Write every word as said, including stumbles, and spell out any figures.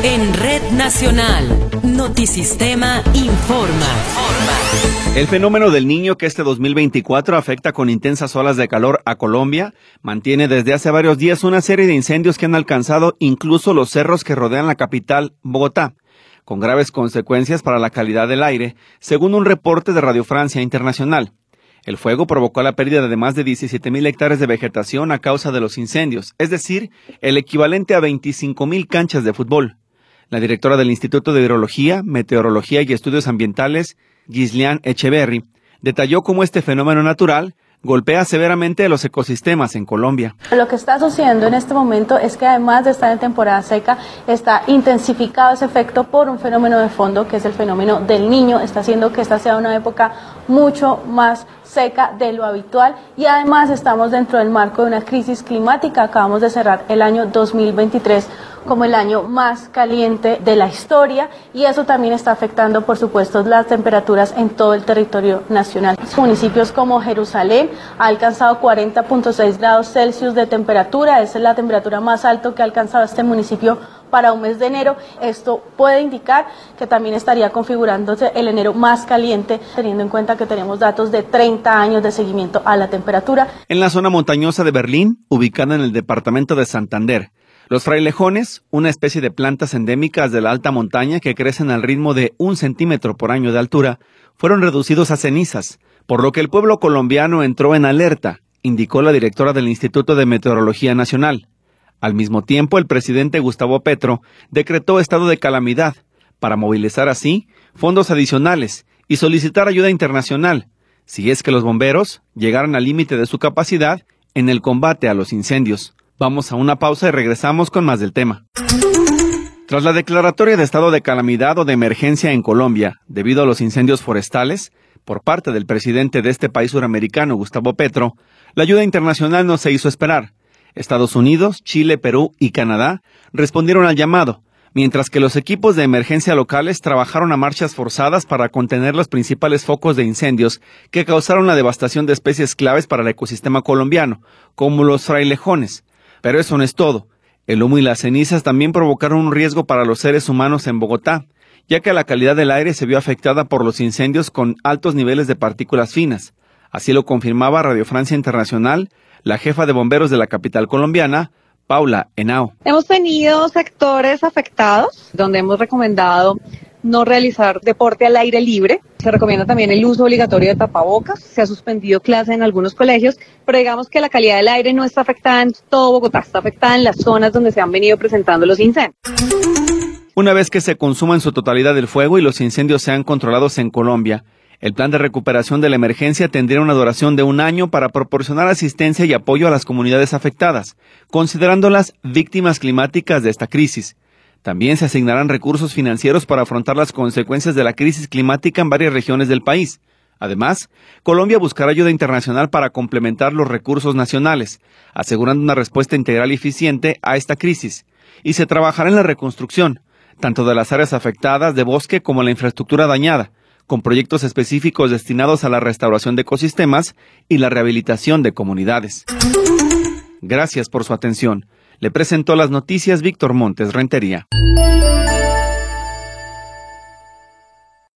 En Red Nacional, Notisistema informa. El fenómeno del Niño, que este dos mil veinticuatro afecta con intensas olas de calor a Colombia, mantiene desde hace varios días una serie de incendios que han alcanzado incluso los cerros que rodean la capital, Bogotá, con graves consecuencias para la calidad del aire, según un reporte de Radio Francia Internacional. El fuego provocó la pérdida de más de diecisiete mil hectáreas de vegetación a causa de los incendios, es decir, el equivalente a veinticinco mil canchas de fútbol. La directora del Instituto de Hidrología, Meteorología y Estudios Ambientales, Gislian Echeverry, detalló cómo este fenómeno natural golpea severamente a los ecosistemas en Colombia. Lo que está sucediendo en este momento es que además de estar en temporada seca, está intensificado ese efecto por un fenómeno de fondo, que es el fenómeno del Niño. Está haciendo que esta sea una época mucho más seca de lo habitual y además estamos dentro del marco de una crisis climática. Acabamos de cerrar el año dos mil veintitrés como el año más caliente de la historia y eso también está afectando, por supuesto, las temperaturas en todo el territorio nacional. Municipios como Jerusalén ha alcanzado cuarenta punto seis grados Celsius de temperatura, esa es la temperatura más alta que ha alcanzado este municipio para un mes de enero. Esto puede indicar que también estaría configurándose el enero más caliente, teniendo en cuenta que tenemos datos de treinta años de seguimiento a la temperatura. En la zona montañosa de Berlín, ubicada en el departamento de Santander, los frailejones, una especie de plantas endémicas de la alta montaña que crecen al ritmo de un centímetro por año de altura, fueron reducidos a cenizas, por lo que el pueblo colombiano entró en alerta, indicó la directora del Instituto de Meteorología Nacional. Al mismo tiempo, el presidente Gustavo Petro decretó estado de calamidad para movilizar así fondos adicionales y solicitar ayuda internacional, si es que los bomberos llegaran al límite de su capacidad en el combate a los incendios. Vamos a una pausa y regresamos con más del tema. Tras la declaratoria de estado de calamidad o de emergencia en Colombia, debido a los incendios forestales, por parte del presidente de este país suramericano, Gustavo Petro, la ayuda internacional no se hizo esperar. Estados Unidos, Chile, Perú y Canadá respondieron al llamado, mientras que los equipos de emergencia locales trabajaron a marchas forzadas para contener los principales focos de incendios que causaron la devastación de especies claves para el ecosistema colombiano, como los frailejones. Pero eso no es todo. El humo y las cenizas también provocaron un riesgo para los seres humanos en Bogotá, ya que la calidad del aire se vio afectada por los incendios con altos niveles de partículas finas. Así lo confirmaba Radio Francia Internacional, la jefa de bomberos de la capital colombiana, Paula Henao. Hemos tenido sectores afectados donde hemos recomendado no realizar deporte al aire libre. Se recomienda también el uso obligatorio de tapabocas. Se ha suspendido clase en algunos colegios, pero digamos que la calidad del aire no está afectada en todo Bogotá, está afectada en las zonas donde se han venido presentando los incendios. Una vez que se consuma en su totalidad el fuego y los incendios sean controlados en Colombia, el plan de recuperación de la emergencia tendría una duración de un año para proporcionar asistencia y apoyo a las comunidades afectadas, considerándolas víctimas climáticas de esta crisis. También se asignarán recursos financieros para afrontar las consecuencias de la crisis climática en varias regiones del país. Además, Colombia buscará ayuda internacional para complementar los recursos nacionales, asegurando una respuesta integral y eficiente a esta crisis. Y se trabajará en la reconstrucción, tanto de las áreas afectadas de bosque como la infraestructura dañada, con proyectos específicos destinados a la restauración de ecosistemas y la rehabilitación de comunidades. Gracias por su atención. Le presentó las noticias Víctor Montes Rentería.